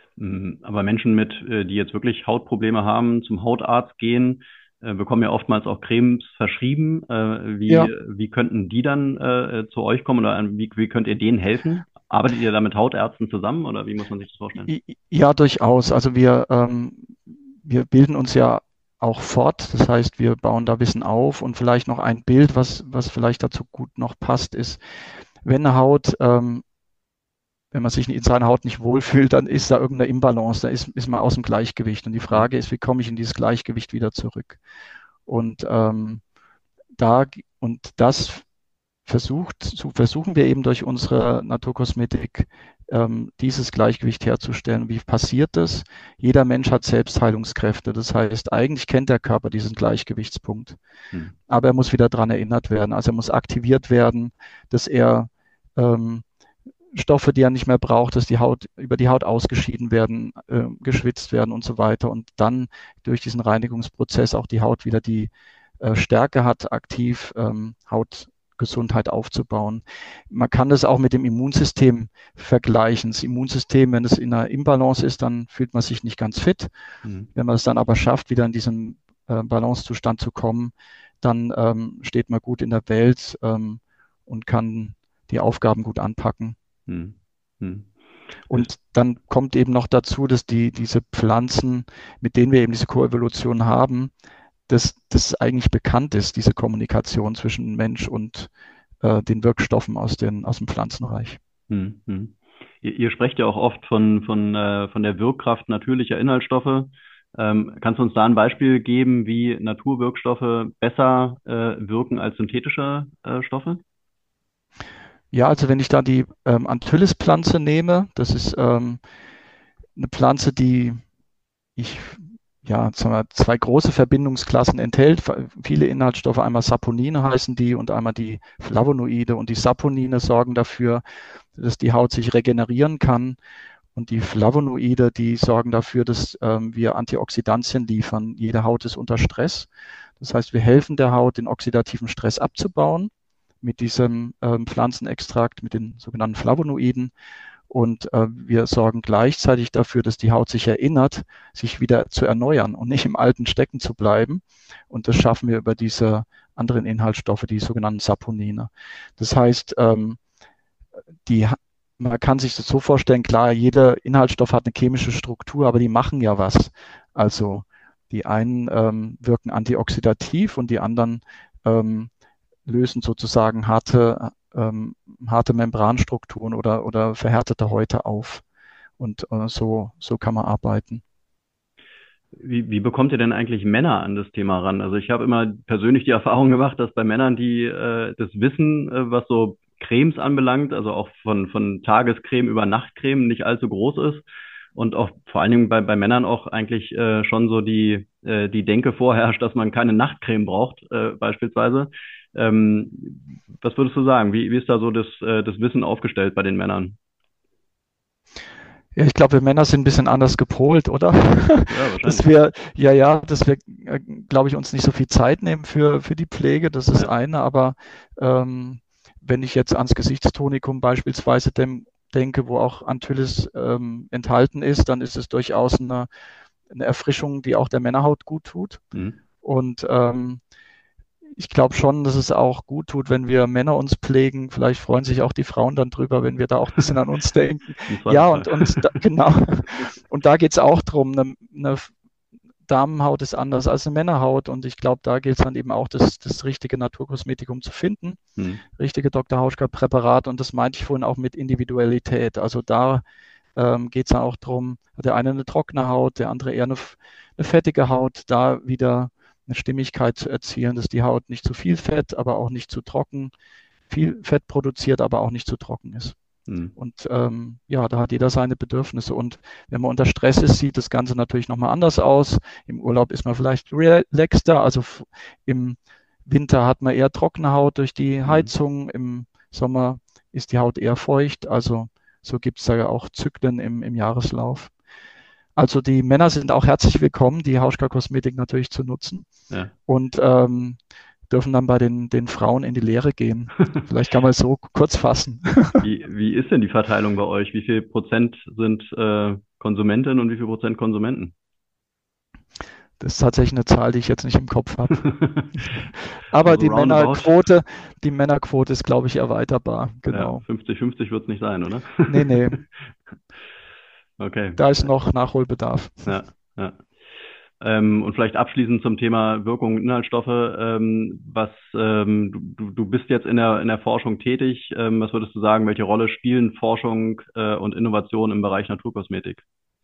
Aber Menschen mit, die jetzt wirklich Hautprobleme haben, zum Hautarzt gehen, bekommen ja oftmals auch Cremes verschrieben. Wie, ja. wie könnten die dann äh, zu euch kommen oder wie, wie könnt ihr denen helfen? Arbeitet ihr da mit Hautärzten zusammen oder wie muss man sich das vorstellen? Ja, durchaus. Also wir, ähm, wir bilden uns ja auch fort. Das heißt, wir bauen da Wissen auf und vielleicht noch ein Bild, was, was vielleicht dazu gut noch passt, ist, wenn eine Haut, ähm, wenn man sich in seiner Haut nicht wohlfühlt, dann ist da irgendeine Imbalance, da ist, ist man aus dem Gleichgewicht. Und die Frage ist, wie komme ich in dieses Gleichgewicht wieder zurück? Und ähm, da und das versucht, so versuchen wir eben durch unsere Naturkosmetik ähm, dieses Gleichgewicht herzustellen. Wie passiert das? Jeder Mensch hat Selbstheilungskräfte. Das heißt, eigentlich kennt der Körper diesen Gleichgewichtspunkt. Hm. Aber er muss wieder daran erinnert werden. Also er muss aktiviert werden, dass er ähm, Stoffe, die er nicht mehr braucht, dass die Haut über die Haut ausgeschieden werden, äh, geschwitzt werden und so weiter und dann durch diesen Reinigungsprozess auch die Haut wieder die äh, Stärke hat, aktiv ähm, Hautgesundheit aufzubauen. Man kann das auch mit dem Immunsystem vergleichen. Das Immunsystem, wenn es in einer Imbalance ist, dann fühlt man sich nicht ganz fit. Mhm. Wenn man es dann aber schafft, wieder in diesen äh, Balancezustand zu kommen, dann ähm, steht man gut in der Welt ähm, und kann die Aufgaben gut anpacken. Hm. Hm. Und dann kommt eben noch dazu, dass die diese Pflanzen, mit denen wir eben diese Koevolution haben, dass das eigentlich bekannt ist, diese Kommunikation zwischen Mensch und äh, den Wirkstoffen aus, den, aus dem Pflanzenreich. Hm. Hm. Ihr, ihr sprecht ja auch oft von, von, äh, von der Wirkkraft natürlicher Inhaltsstoffe. Ähm, kannst du uns da ein Beispiel geben, wie Naturwirkstoffe besser äh, wirken als synthetische äh, Stoffe? Ja, also wenn ich da die ähm, Antylis-Pflanze nehme, das ist ähm, eine Pflanze, die ich, ja, sagen wir, zwei große Verbindungsklassen enthält, viele Inhaltsstoffe, einmal Saponine heißen die und einmal die Flavonoide und die Saponine sorgen dafür, dass die Haut sich regenerieren kann und die Flavonoide, die sorgen dafür, dass ähm, wir Antioxidantien liefern. Jede Haut ist unter Stress, das heißt, wir helfen der Haut, den oxidativen Stress abzubauen mit diesem ähm, Pflanzenextrakt, mit den sogenannten Flavonoiden. Und äh, wir sorgen gleichzeitig dafür, dass die Haut sich erinnert, sich wieder zu erneuern und nicht im Alten stecken zu bleiben. Und das schaffen wir über diese anderen Inhaltsstoffe, die sogenannten Saponine. Das heißt, ähm, die, man kann sich das so vorstellen, klar, jeder Inhaltsstoff hat eine chemische Struktur, aber die machen ja was. Also die einen ähm, wirken antioxidativ und die anderen ähm, lösen sozusagen harte, ähm, harte Membranstrukturen oder, oder verhärtete Häute auf. Und äh, so, so kann man arbeiten. Wie, wie bekommt ihr denn eigentlich Männer an das Thema ran? Also ich habe immer persönlich die Erfahrung gemacht, dass bei Männern, die äh, das Wissen, äh, was so Cremes anbelangt, also auch von, von Tagescreme über Nachtcreme nicht allzu groß ist. Und auch vor allen Dingen bei, bei Männern auch eigentlich äh, schon so die, äh, die Denke vorherrscht, dass man keine Nachtcreme braucht, äh, beispielsweise. Ähm, was würdest du sagen? Wie, wie ist da so das, äh, das Wissen aufgestellt bei den Männern? Ja, ich glaube, wir Männer sind ein bisschen anders gepolt, oder? Ja, dass wir, ja, ja, dass wir, äh, glaube ich, uns nicht so viel Zeit nehmen für, für die Pflege, das ist ja eine, aber ähm, wenn ich jetzt ans Gesichtstonikum beispielsweise dem, denke, wo auch Antylis ähm, enthalten ist, dann ist es durchaus eine, eine Erfrischung, die auch der Männerhaut gut tut. Mhm. Und ähm, ich glaube schon, dass es auch gut tut, wenn wir Männer uns pflegen. Vielleicht freuen sich auch die Frauen dann drüber, wenn wir da auch ein bisschen an uns denken. Ja, und, und da, genau. Und da geht es auch drum. Eine, eine Damenhaut ist anders als eine Männerhaut. Und ich glaube, da gilt es dann eben auch, das, das richtige Naturkosmetikum zu finden. Hm. Richtige Doktor Hauschka-Präparat. Und das meinte ich vorhin auch mit Individualität. Also da ähm, geht es dann auch drum, hat der eine eine trockene Haut, der andere eher eine, eine fettige Haut, da wieder eine Stimmigkeit zu erzielen, dass die Haut nicht zu viel Fett, aber auch nicht zu trocken, viel Fett produziert, aber auch nicht zu trocken ist. Mhm. Und ähm, ja, da hat jeder seine Bedürfnisse. Und wenn man unter Stress ist, sieht das Ganze natürlich nochmal anders aus. Im Urlaub ist man vielleicht relaxter, also im Winter hat man eher trockene Haut durch die Heizung, mhm. im Sommer ist die Haut eher feucht, also so gibt es da ja auch Zyklen im, im Jahreslauf. Also die Männer sind auch herzlich willkommen, die Hauschka-Kosmetik natürlich zu nutzen, ja. und ähm, dürfen dann bei den, den Frauen in die Lehre gehen. Vielleicht kann man es so kurz fassen. Wie, wie ist denn die Verteilung bei euch? Wie viel Prozent sind äh, Konsumentinnen und wie viel Prozent Konsumenten? Das ist tatsächlich eine Zahl, die ich jetzt nicht im Kopf habe. Aber also die Männerquote, die Männerquote ist, glaube ich, erweiterbar. Genau. Ja, fünfzig fünfzig wird es nicht sein, oder? Nee, nee. Okay. Da ist noch Nachholbedarf. Ja, ja. Ähm, und vielleicht abschließend zum Thema Wirkung und Inhaltsstoffe. Ähm, was, ähm, du, du bist jetzt in der, in der Forschung tätig. Ähm, was würdest du sagen, welche Rolle spielen Forschung äh, und Innovation im Bereich Naturkosmetik?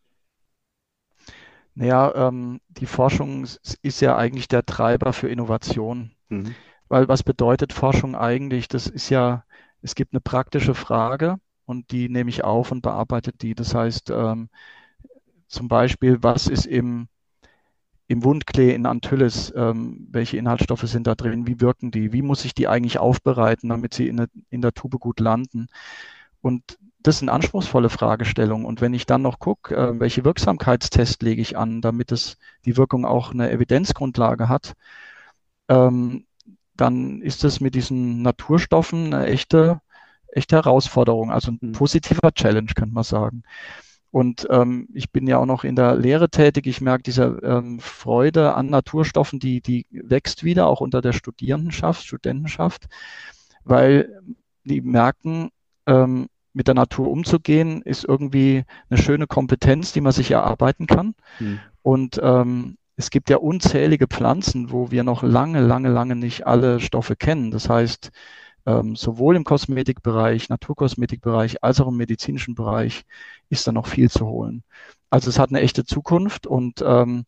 Naja, ähm, die Forschung ist ja eigentlich der Treiber für Innovation. Mhm. Weil was bedeutet Forschung eigentlich? Das ist ja, es gibt eine praktische Frage und die nehme ich auf und bearbeite die. Das heißt, ähm, zum Beispiel, was ist im, im Wundklee in Antylis, ähm, welche Inhaltsstoffe sind da drin, wie wirken die, wie muss ich die eigentlich aufbereiten, damit sie in, der, in der Tube gut landen? Und das sind anspruchsvolle Fragestellungen. Und wenn ich dann noch gucke, äh, welche Wirksamkeitstests lege ich an, damit es die Wirkung auch eine Evidenzgrundlage hat, ähm, dann ist es mit diesen Naturstoffen eine echte, echte Herausforderung, also ein mhm. positiver Challenge, könnte man sagen. Und ähm, ich bin ja auch noch in der Lehre tätig. Ich merke diese ähm, Freude an Naturstoffen, die, die wächst wieder, auch unter der Studierendenschaft, Studentenschaft, weil die merken, ähm, mit der Natur umzugehen, ist irgendwie eine schöne Kompetenz, die man sich erarbeiten kann. Mhm. Und ähm, es gibt ja unzählige Pflanzen, wo wir noch lange, lange, lange nicht alle Stoffe kennen. Das heißt, ähm, sowohl im Kosmetikbereich, Naturkosmetikbereich, als auch im medizinischen Bereich ist da noch viel zu holen. Also es hat eine echte Zukunft und ähm,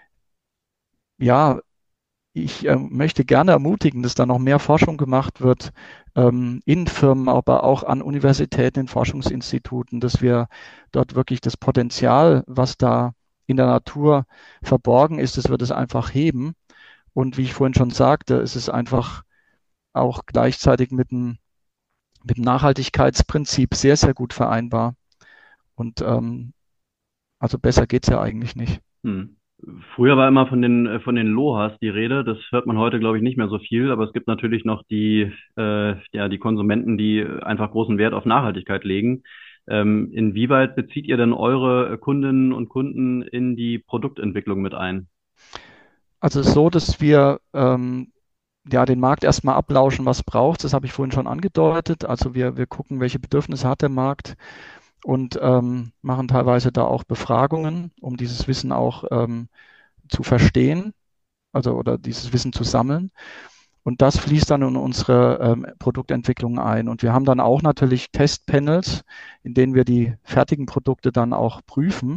ja, ich äh, möchte gerne ermutigen, dass da noch mehr Forschung gemacht wird, ähm, in Firmen, aber auch an Universitäten, in Forschungsinstituten, dass wir dort wirklich das Potenzial, was da in der Natur verborgen ist, dass wir das einfach heben. Und wie ich vorhin schon sagte, ist es einfach auch gleichzeitig mit dem, mit dem Nachhaltigkeitsprinzip sehr, sehr gut vereinbar. Und ähm, also besser geht's ja eigentlich nicht. Hm. Früher war immer von den von den Lohas die Rede. Das hört man heute, glaube ich, nicht mehr so viel. Aber es gibt natürlich noch die äh, ja die Konsumenten, die einfach großen Wert auf Nachhaltigkeit legen. Ähm, inwieweit bezieht ihr denn eure Kundinnen und Kunden in die Produktentwicklung mit ein? Also es ist so, dass wir ähm, ja den Markt erstmal ablauschen, was braucht. Das habe ich vorhin schon angedeutet. Also wir wir gucken, welche Bedürfnisse hat der Markt. Und ähm, machen teilweise da auch Befragungen, um dieses Wissen auch ähm, zu verstehen, also oder dieses Wissen zu sammeln. Und das fließt dann in unsere ähm, Produktentwicklung ein. Und wir haben dann auch natürlich Testpanels, in denen wir die fertigen Produkte dann auch prüfen,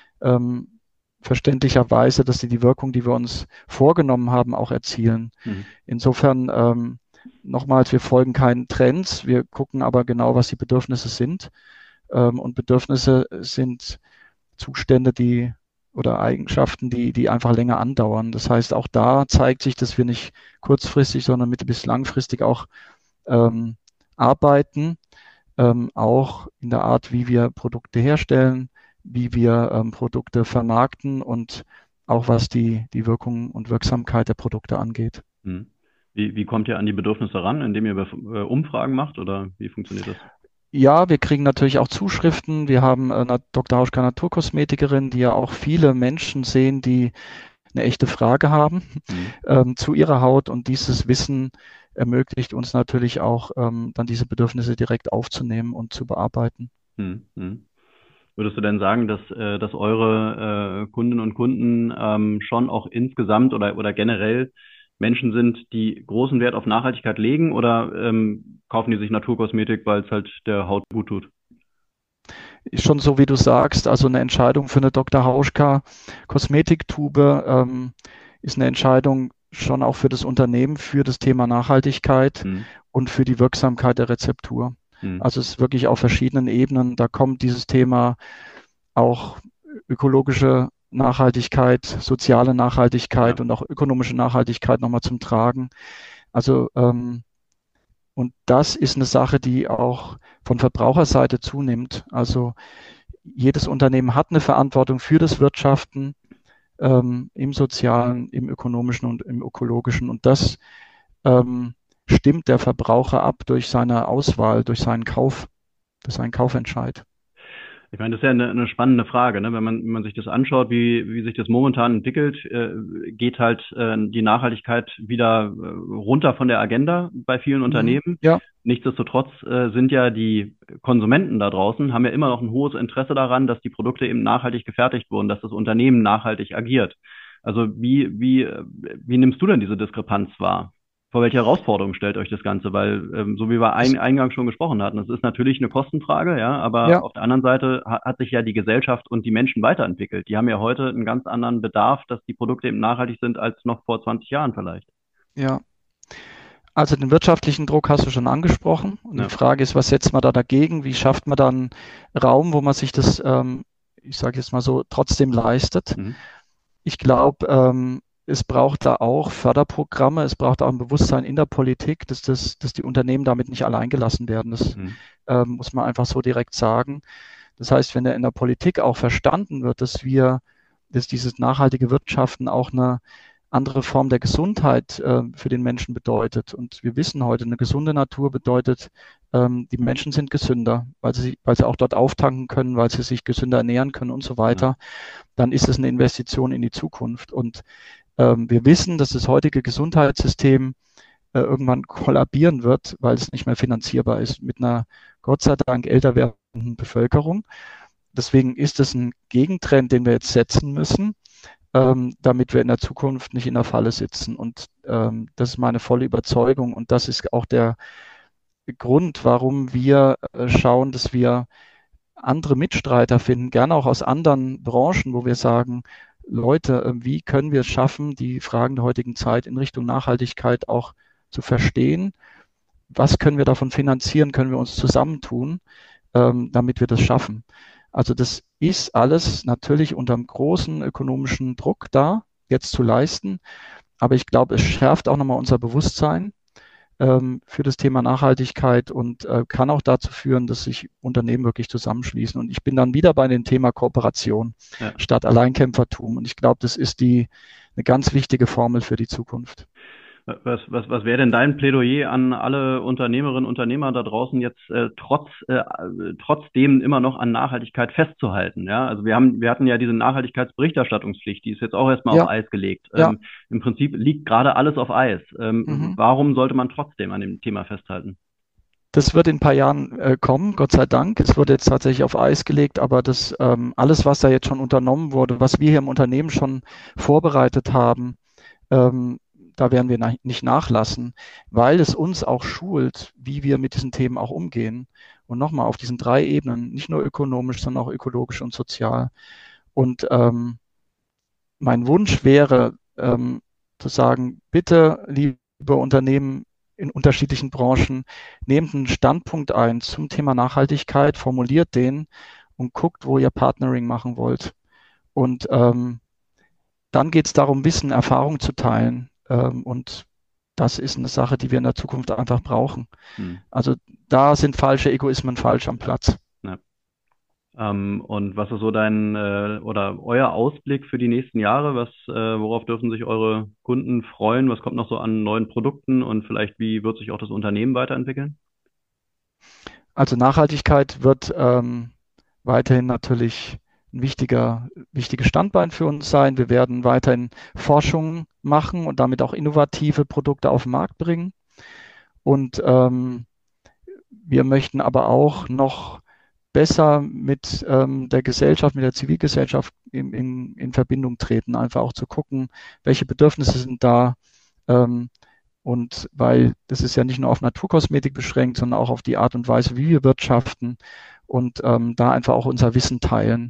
ähm, verständlicherweise, dass sie die Wirkung, die wir uns vorgenommen haben, auch erzielen. Mhm. Insofern ähm, nochmals, wir folgen keinen Trends, wir gucken aber genau, was die Bedürfnisse sind. Und Bedürfnisse sind Zustände, die oder Eigenschaften, die, die einfach länger andauern. Das heißt, auch da zeigt sich, dass wir nicht kurzfristig, sondern mittel- bis langfristig auch ähm, arbeiten, ähm, auch in der Art, wie wir Produkte herstellen, wie wir ähm, Produkte vermarkten und auch was die, die Wirkung und Wirksamkeit der Produkte angeht. Wie, wie kommt ihr an die Bedürfnisse ran, indem ihr Umfragen macht oder wie funktioniert das? Ja, wir kriegen natürlich auch Zuschriften. Wir haben eine Doktor Hauschka Naturkosmetikerin, die ja auch viele Menschen sehen, die eine echte Frage haben mhm. ähm, zu ihrer Haut. Und dieses Wissen ermöglicht uns natürlich auch, ähm, dann diese Bedürfnisse direkt aufzunehmen und zu bearbeiten. Mhm. Würdest du denn sagen, dass, äh, dass eure äh, Kundinnen und Kunden ähm, schon auch insgesamt oder, oder generell Menschen sind, die großen Wert auf Nachhaltigkeit legen oder ähm, kaufen die sich Naturkosmetik, weil es halt der Haut gut tut? Ist schon so, wie du sagst, also eine Entscheidung für eine Doktor Hauschka Kosmetiktube ähm, ist eine Entscheidung schon auch für das Unternehmen, für das Thema Nachhaltigkeit mhm. und für die Wirksamkeit der Rezeptur. Mhm. Also es ist wirklich auf verschiedenen Ebenen, da kommt dieses Thema auch ökologische Nachhaltigkeit, soziale Nachhaltigkeit ja. und auch ökonomische Nachhaltigkeit nochmal zum Tragen. Also ähm, und das ist eine Sache, die auch von Verbraucherseite zunimmt. Also jedes Unternehmen hat eine Verantwortung für das Wirtschaften ähm, im sozialen, im ökonomischen und im ökologischen. Und das ähm, stimmt der Verbraucher ab durch seine Auswahl, durch seinen Kauf, durch seinen Kaufentscheid. Ich meine, das ist ja eine, eine spannende Frage, ne? Wenn man, wenn man sich das anschaut, wie, wie sich das momentan entwickelt, äh, geht halt äh, die Nachhaltigkeit wieder äh, runter von der Agenda bei vielen mhm. Unternehmen. Ja. Nichtsdestotrotz äh, sind ja die Konsumenten da draußen, haben ja immer noch ein hohes Interesse daran, dass die Produkte eben nachhaltig gefertigt wurden, dass das Unternehmen nachhaltig agiert. Also wie, wie, wie nimmst du denn diese Diskrepanz wahr? Vor welche Herausforderungen stellt euch das Ganze? Weil, ähm, so wie wir ein, eingangs schon gesprochen hatten, das ist natürlich eine Kostenfrage, ja, aber ja. auf der anderen Seite hat, hat sich ja die Gesellschaft und die Menschen weiterentwickelt. Die haben ja heute einen ganz anderen Bedarf, dass die Produkte eben nachhaltig sind, als noch vor zwanzig Jahren vielleicht. Ja. Also den wirtschaftlichen Druck hast du schon angesprochen. Und ja. die Frage ist, was setzt man da dagegen? Wie schafft man dann einen Raum, wo man sich das, ähm, ich sage jetzt mal so, trotzdem leistet? Mhm. Ich glaube, ähm, es braucht da auch Förderprogramme, es braucht auch ein Bewusstsein in der Politik, dass, das, dass die Unternehmen damit nicht allein gelassen werden. Das mhm. ähm, muss man einfach so direkt sagen. Das heißt, wenn in der Politik auch verstanden wird, dass wir, dass dieses nachhaltige Wirtschaften auch eine andere Form der Gesundheit äh, für den Menschen bedeutet. Und wir wissen heute, eine gesunde Natur bedeutet, ähm, die Menschen sind gesünder, weil sie, weil sie auch dort auftanken können, weil sie sich gesünder ernähren können und so weiter. Ja. Dann ist es eine Investition in die Zukunft. Und ähm, wir wissen, dass das heutige Gesundheitssystem äh, irgendwann kollabieren wird, weil es nicht mehr finanzierbar ist mit einer Gott sei Dank älter werdenden Bevölkerung. Deswegen ist es ein Gegentrend, den wir jetzt setzen müssen, ähm, damit wir in der Zukunft nicht in der Falle sitzen. Und ähm, das ist meine volle Überzeugung. Und das ist auch der Grund, warum wir äh, schauen, dass wir andere Mitstreiter finden, gerne auch aus anderen Branchen, wo wir sagen, Leute, äh, wie können wir es schaffen, die Fragen der heutigen Zeit in Richtung Nachhaltigkeit auch zu verstehen? Was können wir davon finanzieren? Können wir uns zusammentun, ähm, damit wir das schaffen? Also das ist alles natürlich unter einem großen ökonomischen Druck da, jetzt zu leisten. Aber ich glaube, es schärft auch nochmal unser Bewusstsein ähm, für das Thema Nachhaltigkeit und äh, kann auch dazu führen, dass sich Unternehmen wirklich zusammenschließen. Und ich bin dann wieder bei dem Thema Kooperation ja. statt Alleinkämpfertum. Und ich glaube, das ist die eine ganz wichtige Formel für die Zukunft. Was, was, was wäre denn dein Plädoyer an alle Unternehmerinnen und Unternehmer da draußen jetzt äh, trotz äh, trotzdem immer noch an Nachhaltigkeit festzuhalten? Ja, also wir haben wir hatten ja diese Nachhaltigkeitsberichterstattungspflicht, die ist jetzt auch erstmal ja. auf Eis gelegt. Ja. Ähm, Im Prinzip liegt gerade alles auf Eis. Ähm, mhm. Warum sollte man trotzdem an dem Thema festhalten? Das wird in ein paar Jahren äh, kommen, Gott sei Dank. Es wurde jetzt tatsächlich auf Eis gelegt, aber das ähm, alles, was da jetzt schon unternommen wurde, was wir hier im Unternehmen schon vorbereitet haben, ähm, da werden wir nach, nicht nachlassen, weil es uns auch schult, wie wir mit diesen Themen auch umgehen. Und nochmal auf diesen drei Ebenen, nicht nur ökonomisch, sondern auch ökologisch und sozial. Und ähm, mein Wunsch wäre, ähm, zu sagen, bitte, liebe Unternehmen in unterschiedlichen Branchen, nehmt einen Standpunkt ein zum Thema Nachhaltigkeit, formuliert den und guckt, wo ihr Partnering machen wollt. Und ähm, dann geht es darum, Wissen, Erfahrung zu teilen. Und das ist eine Sache, die wir in der Zukunft einfach brauchen. Hm. Also da sind falsche Egoismen falsch am Platz. Ja. Ähm, und was ist so dein äh, oder euer Ausblick für die nächsten Jahre? Was, äh, worauf dürfen sich eure Kunden freuen? Was kommt noch so an neuen Produkten und vielleicht wie wird sich auch das Unternehmen weiterentwickeln? Also Nachhaltigkeit wird ähm, weiterhin natürlich ein wichtiger, wichtiges Standbein für uns sein. Wir werden weiterhin Forschung machen und damit auch innovative Produkte auf den Markt bringen. Und ähm, wir möchten aber auch noch besser mit ähm, der Gesellschaft, mit der Zivilgesellschaft in, in, in Verbindung treten, einfach auch zu gucken, welche Bedürfnisse sind da. Ähm, und weil das ist ja nicht nur auf Naturkosmetik beschränkt, sondern auch auf die Art und Weise, wie wir wirtschaften und ähm, da einfach auch unser Wissen teilen.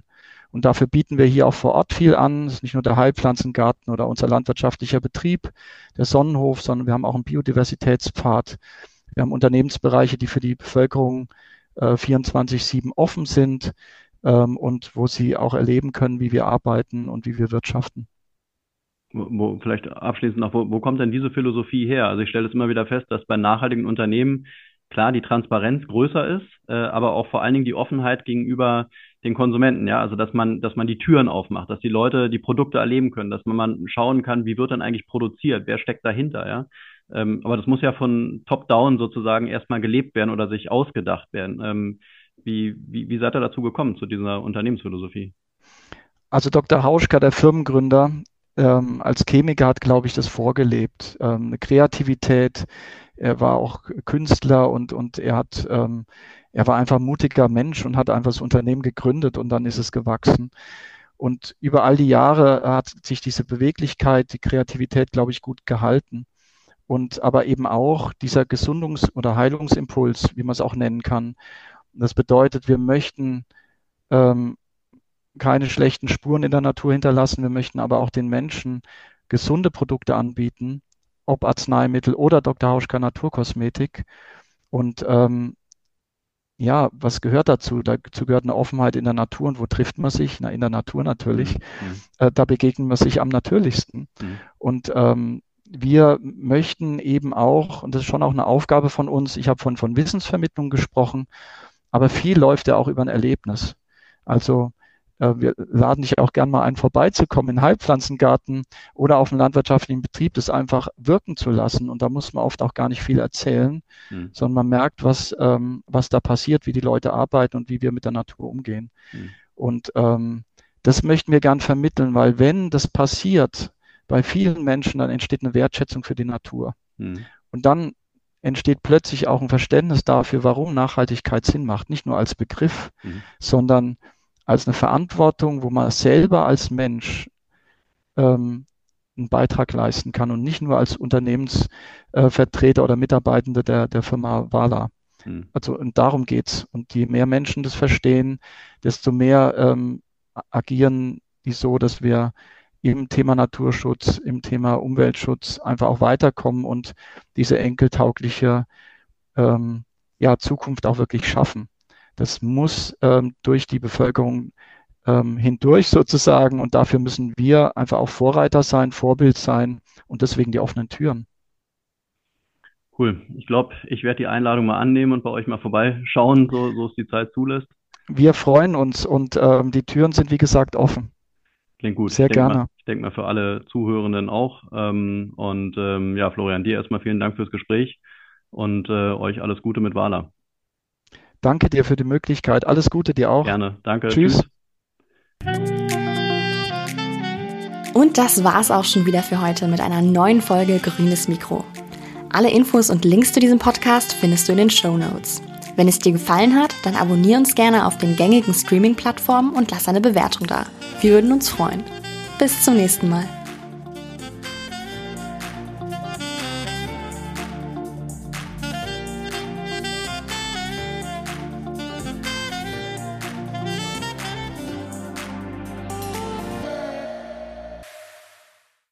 Und dafür bieten wir hier auch vor Ort viel an. Das ist nicht nur der Heilpflanzengarten oder unser landwirtschaftlicher Betrieb, der Sonnenhof, sondern wir haben auch einen Biodiversitätspfad. Wir haben Unternehmensbereiche, die für die Bevölkerung äh, vierundzwanzig sieben offen sind ähm, und wo sie auch erleben können, wie wir arbeiten und wie wir wirtschaften. Wo, wo, vielleicht abschließend noch, wo, wo kommt denn diese Philosophie her? Also ich stelle es immer wieder fest, dass bei nachhaltigen Unternehmen klar die Transparenz größer ist, äh, aber auch vor allen Dingen die Offenheit gegenüber den Konsumenten, ja, also dass man, dass man die Türen aufmacht, dass die Leute die Produkte erleben können, dass man mal schauen kann, wie wird dann eigentlich produziert, wer steckt dahinter, ja. Ähm, aber das muss ja von top-down sozusagen erstmal gelebt werden oder sich ausgedacht werden. Ähm, wie, wie, wie seid ihr dazu gekommen, zu dieser Unternehmensphilosophie? Also Doktor Hauschka, der Firmengründer, ähm, als Chemiker hat, glaube ich, das vorgelebt. Ähm, eine Kreativität, er war auch Künstler und, und er hat, ähm, er war einfach ein mutiger Mensch und hat einfach das Unternehmen gegründet und dann ist es gewachsen. Und über all die Jahre hat sich diese Beweglichkeit, die Kreativität, glaube ich, gut gehalten. Und aber eben auch dieser Gesundungs- oder Heilungsimpuls, wie man es auch nennen kann. Das bedeutet, wir möchten ähm, keine schlechten Spuren in der Natur hinterlassen. Wir möchten aber auch den Menschen gesunde Produkte anbieten, ob Arzneimittel oder Doktor Hauschka Naturkosmetik. Und ähm, ja, was gehört dazu? Dazu gehört eine Offenheit in der Natur. Und wo trifft man sich? Na, in der Natur natürlich. Mhm. Äh, da begegnen wir sich am natürlichsten. Mhm. Und ähm, wir möchten eben auch, und das ist schon auch eine Aufgabe von uns, ich habe von, von Wissensvermittlung gesprochen, aber viel läuft ja auch über ein Erlebnis. Also äh, wir laden dich auch gern mal ein, vorbeizukommen in den Heilpflanzengarten oder auf einen landwirtschaftlichen Betrieb, das einfach wirken zu lassen. Und da muss man oft auch gar nicht viel erzählen, mhm. sondern man merkt, was, ähm, was da passiert, wie die Leute arbeiten und wie wir mit der Natur umgehen. Mhm. Und ähm, das möchten wir gern vermitteln, weil wenn das passiert, bei vielen Menschen, dann entsteht eine Wertschätzung für die Natur. Mhm. Und dann entsteht plötzlich auch ein Verständnis dafür, warum Nachhaltigkeit Sinn macht. Nicht nur als Begriff, mhm. sondern als eine Verantwortung, wo man selber als Mensch ähm, einen Beitrag leisten kann und nicht nur als Unternehmensvertreter äh, oder Mitarbeitende der, der Firma Wala. Mhm. Also und darum geht's. Und je mehr Menschen das verstehen, desto mehr ähm, agieren die so, dass wir im Thema Naturschutz, im Thema Umweltschutz einfach auch weiterkommen und diese enkeltaugliche ähm, ja, Zukunft auch wirklich schaffen. Das muss ähm, durch die Bevölkerung ähm, hindurch sozusagen und dafür müssen wir einfach auch Vorreiter sein, Vorbild sein und deswegen die offenen Türen. Cool. Ich glaube, ich werde die Einladung mal annehmen und bei euch mal vorbeischauen, so, so es die Zeit zulässt. Wir freuen uns und ähm, die Türen sind wie gesagt offen. Klingt gut. Sehr ich denke gerne. Mal, ich denke mal für alle Zuhörenden auch. Ähm, und ähm, ja, Florian, dir erstmal vielen Dank fürs Gespräch und äh, euch alles Gute mit Wala. Danke dir für die Möglichkeit. Alles Gute dir auch. Gerne. Danke. Tschüss. Tschüss. Und das war's auch schon wieder für heute mit einer neuen Folge Grünes Mikro. Alle Infos und Links zu diesem Podcast findest du in den Shownotes. Wenn es dir gefallen hat, dann abonniere uns gerne auf den gängigen Streaming-Plattformen und lass eine Bewertung da. Wir würden uns freuen. Bis zum nächsten Mal.